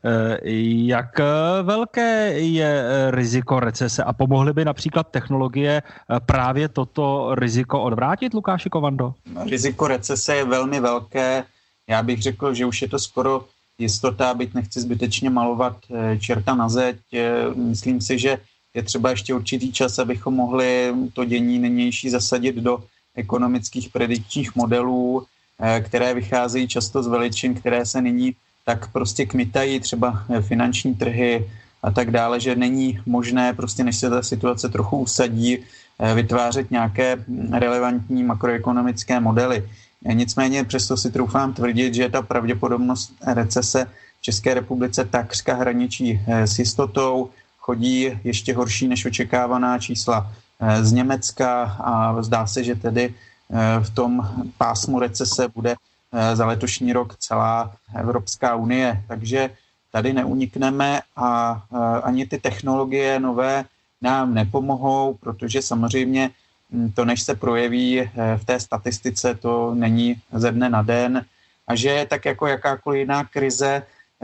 A: Jak velké je riziko recese a pomohly by například technologie právě toto riziko odvrátit, Lukáši Kovando?
E: Riziko recese je velmi velké. Já bych řekl, že už je to skoro jistota, byť nechci zbytečně malovat čerta na zeď. Myslím si, že je třeba ještě určitý čas, abychom mohli to dění nynější zasadit do ekonomických predikčních modelů, které vycházejí často z veličin, které se nyní tak prostě kmitají, třeba finanční trhy a tak dále, že není možné prostě, než se ta situace trochu usadí, vytvářet nějaké relevantní makroekonomické modely. Nicméně přesto si troufám tvrdit, že ta pravděpodobnost recese v České republice takřka hraničí s jistotou, chodí ještě horší než očekávaná čísla z Německa a zdá se, že tedy v tom pásmu recese bude za letošní rok celá Evropská unie. Takže tady neunikneme a ani ty technologie nové nám nepomohou, protože samozřejmě to, než se projeví v té statistice, to není ze dne na den a že tak jako jakákoliv jiná krize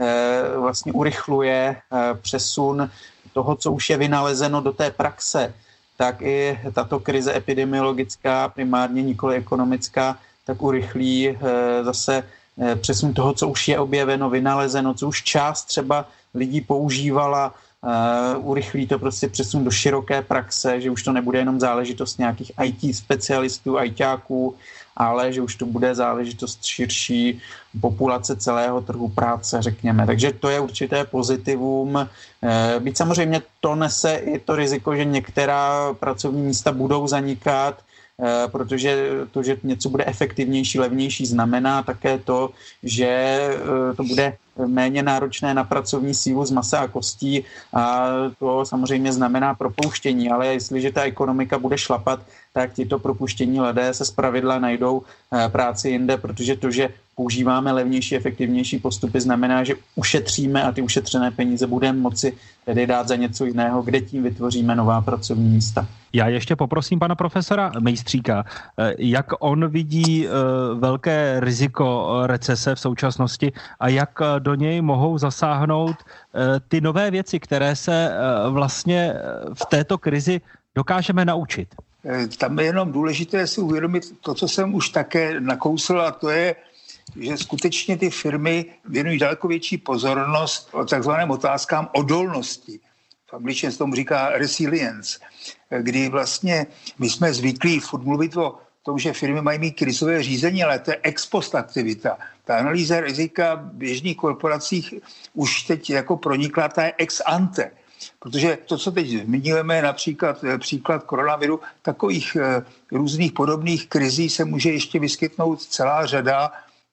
E: vlastně urychluje přesun toho, co už je vynalezeno do té praxe, tak i tato krize epidemiologická, primárně nikoli ekonomická, tak urychlí zase přesun toho, co už je objeveno, vynalezeno, co už část třeba lidí používala, urychlí to prostě přesun do široké praxe, že už to nebude jenom záležitost nějakých IT specialistů, ITáků, ale že už to bude záležitost širší populace celého trhu práce, řekněme. Takže to je určité pozitivum. Byť samozřejmě to nese i to riziko, že některá pracovní místa budou zanikat, protože to, že něco bude efektivnější, levnější, znamená také to, že to bude méně náročné na pracovní sílu z masa a kostí a to samozřejmě znamená propouštění, ale jestliže ta ekonomika bude šlapat, tak tito propuštění lidé se zpravidla najdou práci jinde, protože to, že používáme levnější, efektivnější postupy, znamená, že ušetříme a ty ušetřené peníze budeme moci tedy dát za něco jiného, kde tím vytvoříme nová pracovní místa.
A: Já ještě poprosím pana profesora Mejstříka, jak on vidí velké riziko recese v současnosti a jak do něj mohou zasáhnout ty nové věci, které se vlastně v této krizi dokážeme naučit.
D: Tam je jenom důležité si uvědomit to, co jsem už také nakousl, a to je, že skutečně ty firmy věnují daleko větší pozornost o takzvaným otázkám odolnosti. V angličtině se tomu říká resilience, kdy vlastně my jsme zvyklí furt mluvit o tom, že firmy mají mít krizové řízení, ale to je ex post aktivita. Ta analýza rizika v běžných korporacích už teď jako pronikla, ta je ex ante. Protože to, co teď zmiňujeme, například příklad koronaviru, takových různých podobných krizí se může ještě vyskytnout celá řada.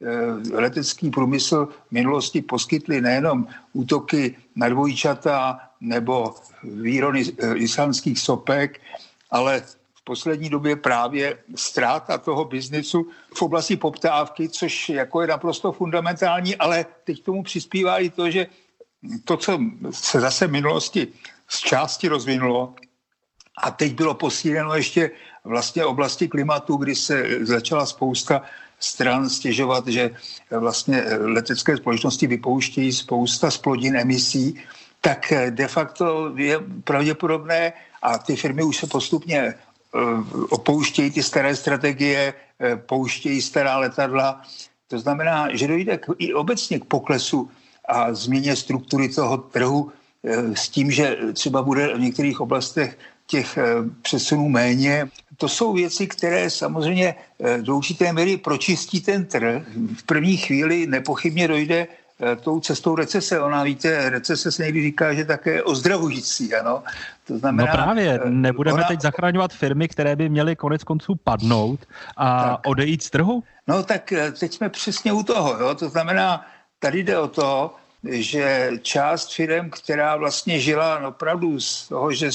D: Letecký průmysl v minulosti poskytli nejenom útoky na dvojčata nebo výrony islandských sopek, ale v poslední době právě ztráta toho biznesu v oblasti poptávky, což jako je naprosto fundamentální, ale teď k tomu přispívá i to, že to, co se zase v minulosti z části rozvinulo a teď bylo posíleno ještě vlastně oblasti klimatu, kdy se začala spousta stran stěžovat, že vlastně letecké společnosti vypouštějí spousta zplodin emisí, tak de facto je pravděpodobné a ty firmy už se postupně opouštějí ty staré strategie, pouštějí stará letadla. To znamená, že dojde i obecně k poklesu a změně struktury toho trhu s tím, že třeba bude v některých oblastech těch přesunů méně. To jsou věci, které samozřejmě do určité míry pročistí ten trh. V první chvíli nepochybně dojde tou cestou recese. Ona, víte, recese se někdy říká, že také ozdravující, ano. To znamená,
A: no právě, nebudeme teď zachraňovat firmy, které by měly konec konců padnout a odejít z trhu? No tak teď jsme přesně u toho, jo. To znamená, tady jde o to, že část firem, která vlastně žila opravdu z toho, že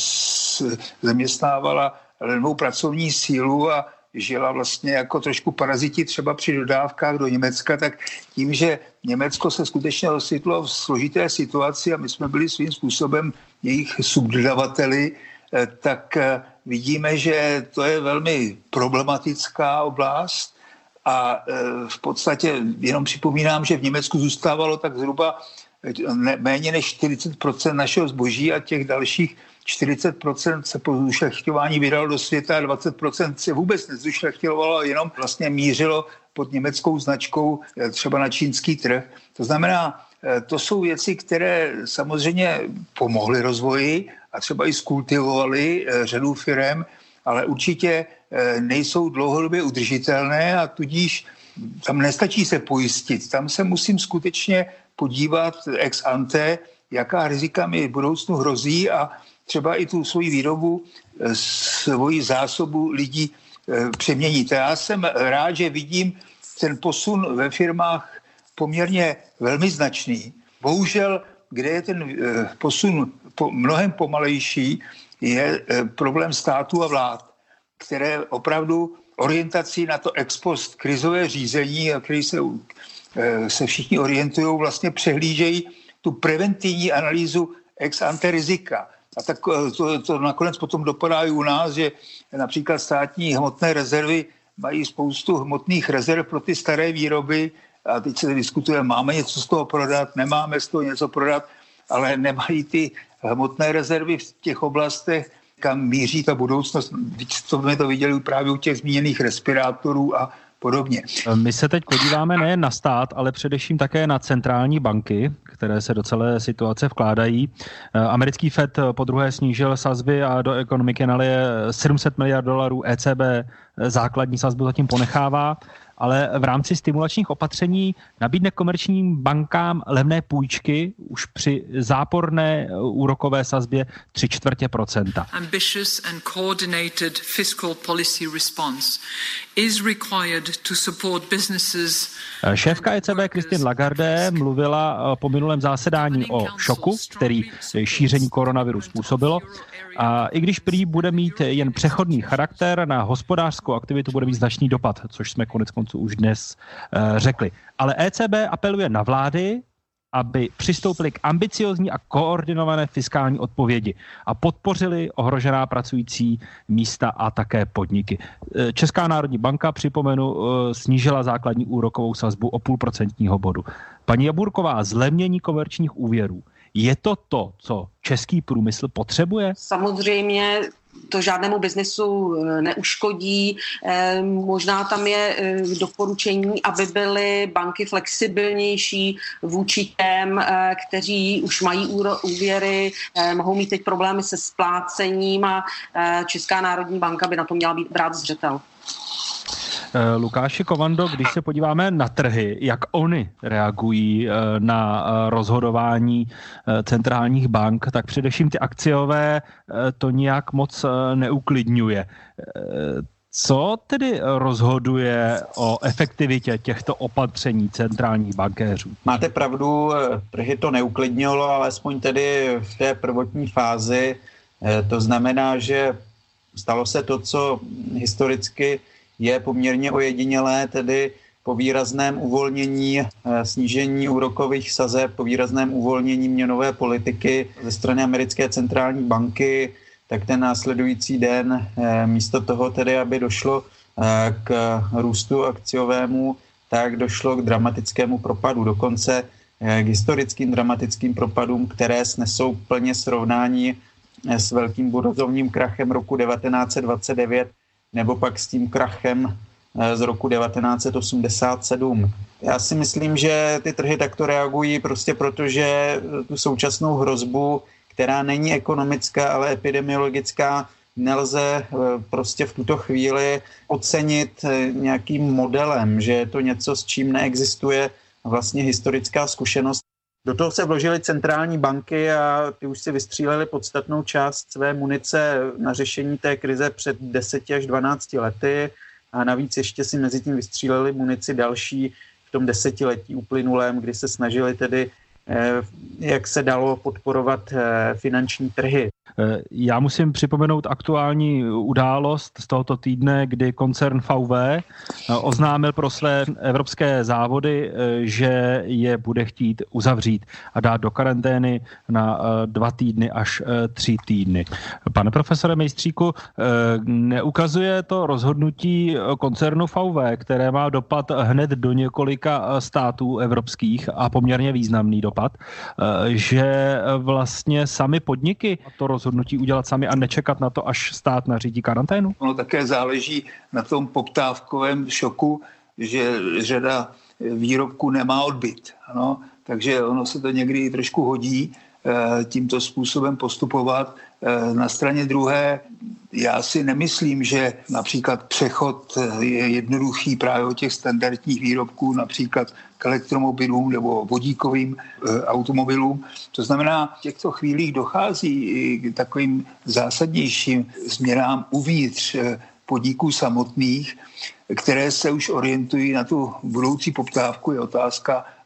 A: zaměstnávala levnou pracovní sílu a žila vlastně jako trošku paraziti třeba při dodávkách do Německa, tak tím, že Německo se skutečně ocitlo v složité situaci a my jsme byli svým způsobem jejich subdodavateli, tak vidíme, že to je velmi problematická oblast a v podstatě jenom připomínám, že v Německu zůstávalo tak zhruba méně než 40% našeho zboží a těch dalších 40% se po zušlechťování vydalo do světa a 20% se vůbec nezušlechťovalo, jenom vlastně mířilo pod německou značkou třeba na čínský trh. To znamená, to jsou věci, které samozřejmě pomohly rozvoji a třeba i skultivovaly řadu firem, ale určitě nejsou dlouhodobě udržitelné a tudíž tam nestačí se pojistit. Tam se musím skutečně podívat ex ante, jaká rizika mi v budoucnu hrozí a třeba i tu svoji výrobu, svoji zásobu lidí přeměnit. Já jsem rád, že vidím ten posun ve firmách poměrně velmi značný. Bohužel, kde je ten posun mnohem pomalejší,
D: je problém státu a vlád, které opravdu orientací na to ex post krizové řízení, který se všichni orientují, vlastně přehlížejí tu preventivní analýzu ex ante rizika. A tak to nakonec potom dopadá i u nás, že například státní hmotné rezervy mají spoustu hmotných rezerv pro ty staré výroby a teď se diskutuje, máme něco z toho prodat, nemáme z toho něco prodat, ale nemají ty hmotné rezervy v těch oblastech, kam míří ta budoucnost. To jsme to viděli právě u těch zmíněných respirátorů a podobně.
A: My se teď podíváme nejen na stát, ale především také na centrální banky, které se do celé situace vkládají. Americký Fed podruhé snížil sazby a do ekonomiky nalije $700 miliard, ECB základní sazbu zatím ponechává, ale v rámci stimulačních opatření nabídne komerčním bankám levné půjčky už při záporné úrokové sazbě 0,75%.
J: Ambitious and coordinated fiscal policy response is required to support businesses.
A: Šéfka ECB Christine Lagarde mluvila po minulém zasedání o šoku, který šíření koronaviru způsobilo. A i když prý bude mít jen přechodný charakter, na hospodářskou aktivitu bude mít značný dopad, což jsme koneckonců už dnes řekli. Ale ECB apeluje na vlády, aby přistoupili k ambiciozní a koordinované fiskální odpovědi a podpořili ohrožená pracující místa a také podniky. Česká národní banka, připomenu, snížila základní úrokovou sazbu o 0,5% bodu. Paní Jaburková, zlevnění komerčních úvěrů. Je to, co český průmysl potřebuje?
I: Samozřejmě to žádnému biznesu neuškodí. Možná tam je doporučení, aby byly banky flexibilnější vůči těm, kteří už mají úvěry, mohou mít teď problémy se splácením a Česká národní banka by na to měla brát zřetel.
A: Lukáši Kovando, když se podíváme na trhy, jak oni reagují na rozhodování centrálních bank, tak především ty akciové to nijak moc neuklidňuje. Co tedy rozhoduje o efektivitě těchto opatření centrálních bankéřů?
E: Máte pravdu, trhy to neuklidnilo, alespoň tedy v té prvotní fázi. To znamená, že stalo se to, co historicky je poměrně ojedinělé, tedy po výrazném uvolnění, snížení úrokových sazeb, po výrazném uvolnění měnové politiky ze strany americké centrální banky, tak ten následující den místo toho tedy, aby došlo k růstu akciovému, tak došlo k dramatickému propadu, dokonce k historickým dramatickým propadům, které snesou plně srovnání s velkým burzovním krachem roku 1929 nebo pak s tím krachem z roku 1987. Já si myslím, že ty trhy takto reagují prostě proto, že tu současnou hrozbu, která není ekonomická, ale epidemiologická, nelze prostě v tuto chvíli ocenit nějakým modelem, že je to něco, s čím neexistuje vlastně historická zkušenost. Do toho se vložily centrální banky a ty už si vystřílely podstatnou část své munice na řešení té krize před 10 až 12 lety a navíc ještě si mezi tím vystříleli munici další v tom 10letí uplynulém, kdy se snažili tedy, jak se dalo, podporovat finanční trhy.
A: Já musím připomenout aktuální událost z tohoto týdne, kdy koncern VW oznámil pro své evropské závody, že je bude chtít uzavřít a dát do karantény na 2 týdny až 3 týdny. Pane profesore Mejstříku, neukazuje to rozhodnutí koncernu VW, které má dopad hned do několika států evropských a poměrně významný dopad, že vlastně sami podniky to rozhodnutí udělat sami a nečekat na to, až stát nařídí karanténu?
D: Ono také záleží na tom poptávkovém šoku, že řada výrobků nemá odbyt. Ano? Takže ono se to někdy trošku hodí tímto způsobem postupovat. Na straně druhé, já si nemyslím, že například přechod je jednoduchý právě od těch standardních výrobků, například k elektromobilům nebo vodíkovým automobilům. To znamená, v těchto chvílích dochází i k takovým zásadnějším změnám uvnitř podniků samotných, které se už orientují na tu budoucí poptávku. Je otázka,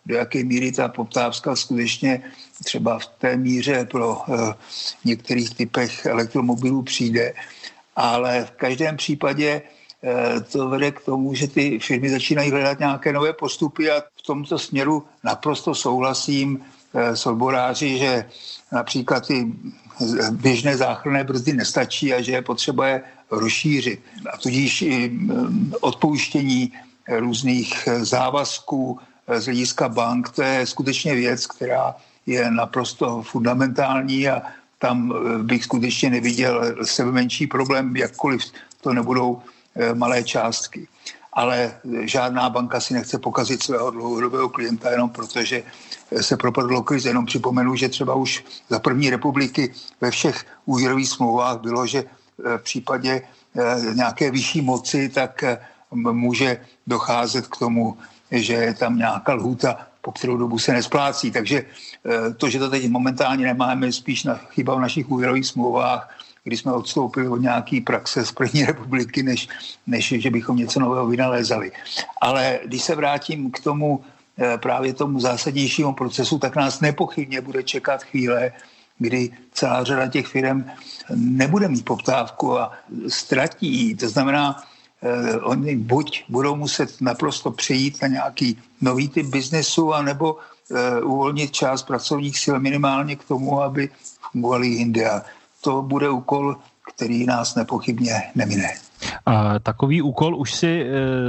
D: do jaké míry ta poptávka skutečně třeba v té míře pro některých typech elektromobilů přijde. Ale v každém případě to vede k tomu, že ty firmy začínají hledat nějaké nové postupy a v tomto směru naprosto souhlasím s odboráři, že například ty běžné záchranné brzdy nestačí a že je potřeba je rozšířit. A tudíž i odpouštění různých závazků z hlediska bank, to je skutečně věc, která je naprosto fundamentální a tam bych skutečně neviděl sebemenší problém, jakkoliv to nebudou malé částky. Ale žádná banka si nechce pokazit svého dlouhodobého klienta jenom protože se propadlo krize. Jenom připomenu, že třeba už za první republiky ve všech úvěrových smlouvách bylo, že v případě nějaké vyšší moci tak může docházet k tomu, že je tam nějaká lhůta, po kterou dobu se nesplácí. Takže to, že to teď momentálně nemáme, je spíš chyba v našich úvěrových smlouvách, kdy jsme odstoupili od nějaký praxe z první republiky, než že bychom něco nového vynalézali. Ale když se vrátím k tomu právě tomu zásadnějšímu procesu, tak nás nepochybně bude čekat chvíle, kdy celá řada těch firm nebude mít poptávku a ztratí. To znamená, oni buď budou muset naprosto přejít na nějaký nový typ biznesu, anebo uvolnit část pracovních sil minimálně k tomu, aby fungovali jinde. A to bude úkol, který nás nepochybně nemine.
A: A takový úkol už si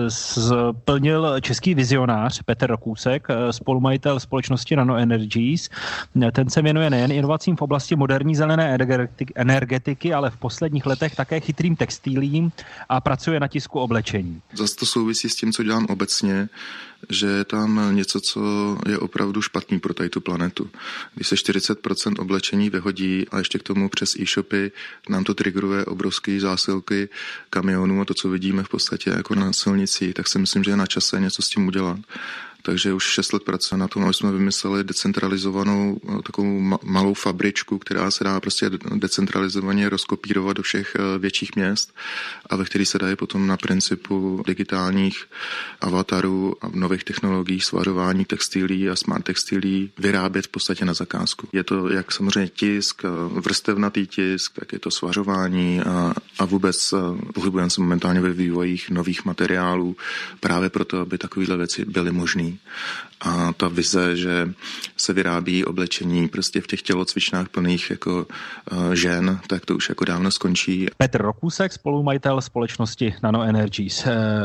A: splnil český vizionář Petr Rokůsek, spolumajitel společnosti Nano Energies. Ten se věnuje nejen inovacím v oblasti moderní zelené energetiky, ale v posledních letech také chytrým textilím a pracuje na tisku oblečení.
K: Zase to souvisí s tím, co dělám obecně, že je tam něco, co je opravdu špatný pro tady tu planetu. Když se 40% oblečení vyhodí a ještě k tomu přes e-shopy nám to triggeruje obrovské zásilky kamionů a to, co vidíme v podstatě jako na silnici, tak si myslím, že je na čase něco s tím udělat. Takže už 6 let pracujeme na tom, aby jsme vymysleli decentralizovanou takovou malou fabričku, která se dá prostě decentralizovaně rozkopírovat do všech větších měst a ve který se dají potom na principu digitálních avatarů a nových technologií svařování textilí a smart textilí vyrábět v podstatě na zakázku. Je to jak samozřejmě tisk, vrstevnatý tisk, tak je to svařování a vůbec pohybujeme se momentálně ve vývojích nových materiálů právě proto, aby takovéhle věci byly možné. A ta vize, že se vyrábí oblečení prostě v těch tělocvičnách plných jako žen, tak to už jako dávno skončí.
A: Petr Rokůsek, spolumajitel společnosti Nano Energies.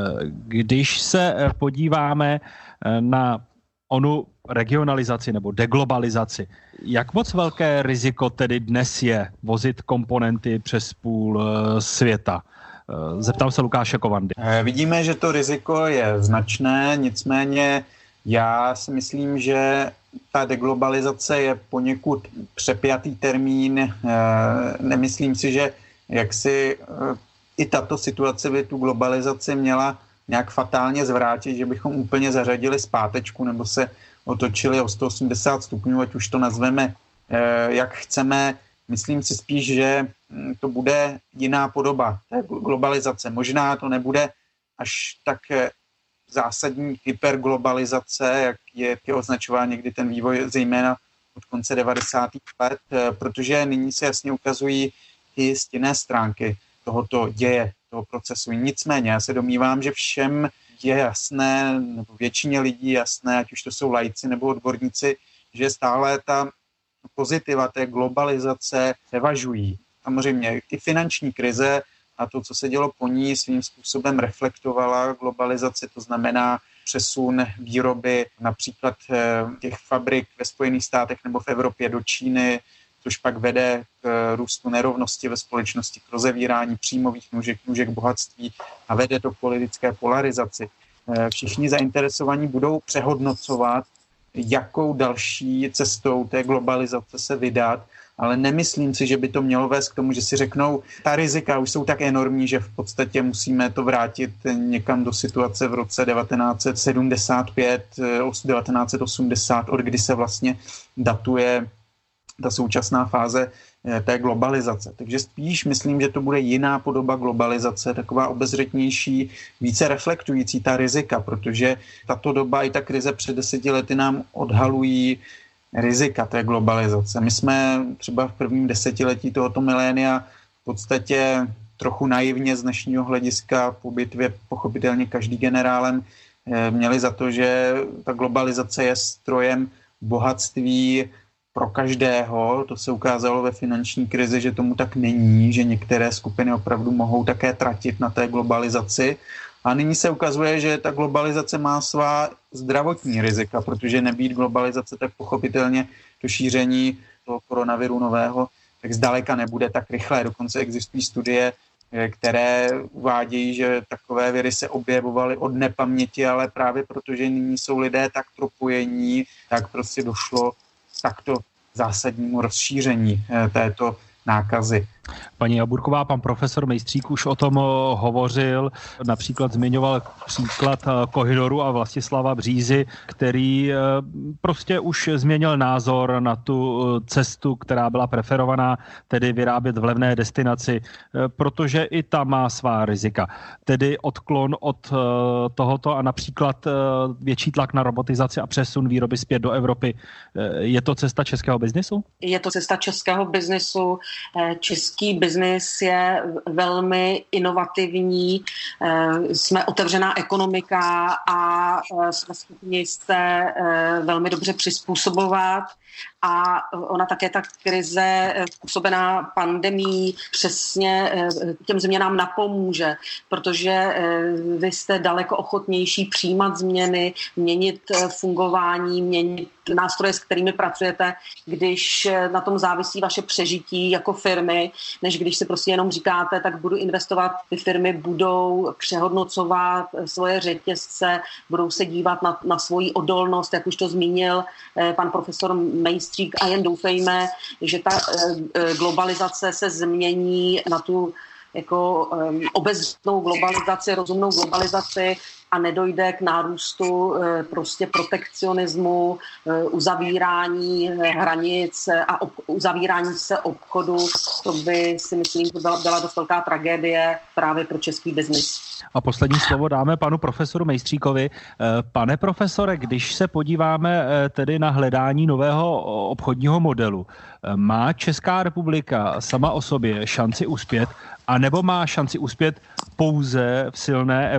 A: Když se podíváme na onu regionalizaci nebo deglobalizaci, jak moc velké riziko tedy dnes je vozit komponenty přes půl světa? Zeptám se Lukáše Kovandy.
E: Vidíme, že to riziko je značné, nicméně já si myslím, že ta deglobalizace je poněkud přepjatý termín. Nemyslím si, že jaksi i tato situace by tu globalizaci měla nějak fatálně zvrátit, že bychom úplně zařadili zpátečku nebo se otočili o 180 stupňů, ať už to nazveme jak chceme. Myslím si spíš, že to bude jiná podoba té globalizace. Možná to nebude až tak zásadní hyperglobalizace, jak je označován někdy ten vývoj, zejména od konce 90. let, protože nyní se jasně ukazují i stinné stránky tohoto děje, toho procesu. Nicméně já se domnívám, že všem je jasné, nebo většině lidí jasné, ať už to jsou laici nebo odborníci, že stále ta pozitiva té globalizace převažují. Samozřejmě i finanční krize a to, co se dělo po ní, svým způsobem reflektovala globalizace, to znamená přesun výroby například těch fabrik ve Spojených státech nebo v Evropě do Číny, což pak vede k růstu nerovnosti ve společnosti, k rozevírání příjmových nůžek bohatství a vede to k politické polarizaci. Všichni zainteresovaní budou přehodnocovat, jakou další cestou té globalizace se vydat, ale nemyslím si, že by to mělo vést k tomu, že si řeknou, ta rizika už jsou tak enormní, že v podstatě musíme to vrátit někam do situace v roce 1975, 1980, od kdy se vlastně datuje ta současná fáze té globalizace. Takže spíš myslím, že to bude jiná podoba globalizace, taková obezřetnější, více reflektující ta rizika, protože tato doba i ta krize před 10 lety nám odhalují rizika té globalizace. My jsme třeba v prvním desetiletí tohoto milénia v podstatě trochu naivně z dnešního hlediska po bitvě pochopitelně každý generálem měli za to, že ta globalizace je strojem bohatství pro každého. To se ukázalo ve finanční krizi, že tomu tak není, že některé skupiny opravdu mohou také tratit na té globalizaci. A nyní se ukazuje, že ta globalizace má svá zdravotní rizika, protože nebýt globalizace, tak pochopitelně to šíření toho koronaviru nového tak zdaleka nebude tak rychlé. Dokonce existují studie, které uvádějí, že takové viry se objevovaly od nepaměti, ale právě protože nyní jsou lidé tak propojení, tak prostě došlo takto zásadnímu rozšíření této nákazy.
A: Paní Jaburková, pan profesor Mejstřík už o tom hovořil, například zmiňoval příklad Kohidoru a Vlastislava Břízy, který prostě už změnil názor na tu cestu, která byla preferovaná, tedy vyrábět v levné destinaci, protože i ta má svá rizika. Tedy odklon od tohoto a například větší tlak na robotizaci a přesun výroby zpět do Evropy. Je to cesta českého biznisu?
I: Je to cesta českého biznisu. Český biznis je velmi inovativní, jsme otevřená ekonomika a jsme schopni se velmi dobře přizpůsobovat. A ona také ta krize způsobená pandemií přesně těm změnám napomůže, protože vy jste daleko ochotnější přijímat změny, měnit fungování, měnit nástroje, s kterými pracujete, když na tom závisí vaše přežití jako firmy, než když si prostě jenom říkáte, tak budu investovat, ty firmy budou přehodnocovat svoje řetězce, budou se dívat na svoji odolnost, jak už to zmínil pan profesor Mejstřík, a jen doufejme, že ta globalizace se změní na tu jako obezřetnou globalizaci, rozumnou globalizaci a nedojde k nárůstu prostě protekcionismu, uzavírání hranic a uzavírání se obchodu. To by si myslím, že byla dost velká tragédie právě pro český biznis.
A: A poslední slovo dáme panu profesoru Mejstříkovi. Pane profesore, když se podíváme tedy na hledání nového obchodního modelu, má Česká republika sama o sobě šanci uspět, anebo má šanci uspět pouze v silné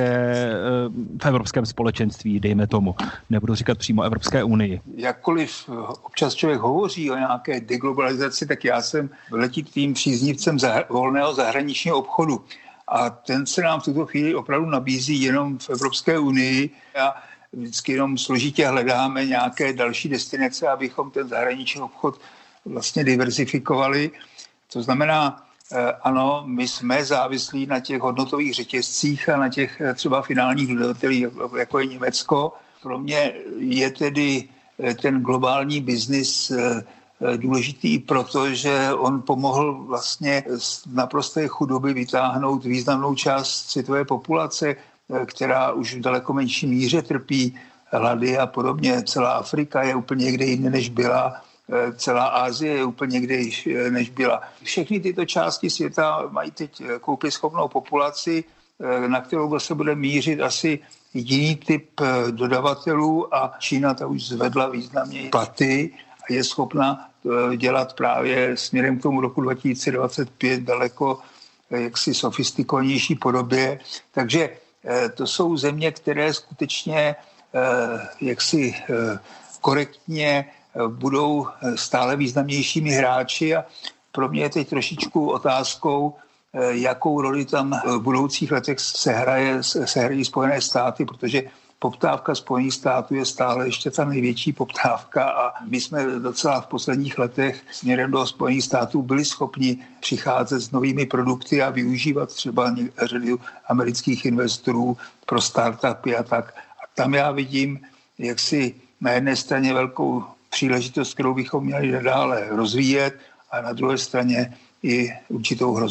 A: v evropském společenství, dejme tomu. Nebudu říkat přímo Evropské unii.
D: Jakkoliv občas člověk hovoří o nějaké deglobalizaci, tak já jsem letitým příznivcem volného zahraničního obchodu. A ten se nám v tuto chvíli opravdu nabízí jenom v Evropské unii a vždycky jenom složitě hledáme nějaké další destinace, abychom ten zahraniční obchod vlastně diverzifikovali. To znamená, ano, my jsme závislí na těch hodnotových řetězcích a na těch třeba finálních dodavatelích, jako je Německo. Pro mě je tedy ten globální biznis důležitý, protože on pomohl vlastně z naprosté chudoby vytáhnout významnou část světové populace, která už v daleko menší míře trpí hlady a podobně. Celá Afrika je úplně někde jinde, než byla. Celá Asie je úplně někde než byla. Všechny tyto části světa mají teď koupěschopnou populaci, na kterou se bude mířit asi jiný typ dodavatelů a Čína ta už zvedla významně platy a je schopna dělat právě směrem k tomu roku 2025 daleko jaksi sofistikovanější podobě. Takže to jsou země, které skutečně jaksi korektně budou stále významnějšími hráči a pro mě je teď trošičku otázkou, jakou roli tam v budoucích letech sehrají Spojené státy, protože poptávka Spojených států je stále ještě ta největší poptávka a my jsme docela v posledních letech směrem do Spojených států byli schopni přicházet s novými produkty a využívat třeba řadu amerických investorů pro startupy a tak. A tam já vidím, jak si na jedné straně velkou příležitost, kterou bychom měli nadále rozvíjet a na druhé straně i určitou hrozbu.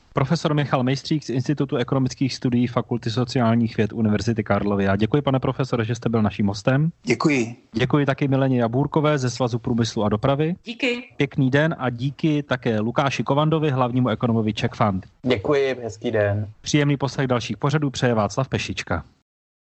A: Profesor Michal Mejstřík z Institutu ekonomických studií Fakulty sociálních věd Univerzity Karlovy. Já děkuji, pane profesore, že jste byl naším hostem.
D: Děkuji.
A: Děkuji taky Mileně Jabůrkové ze Svazu průmyslu a dopravy.
I: Díky.
A: Pěkný den a díky také Lukáši Kovandovi, hlavnímu ekonomovi Czech Fund.
L: Děkuji, hezký den.
A: Příjemný poslech dalších pořadů přeje Václav Pešička.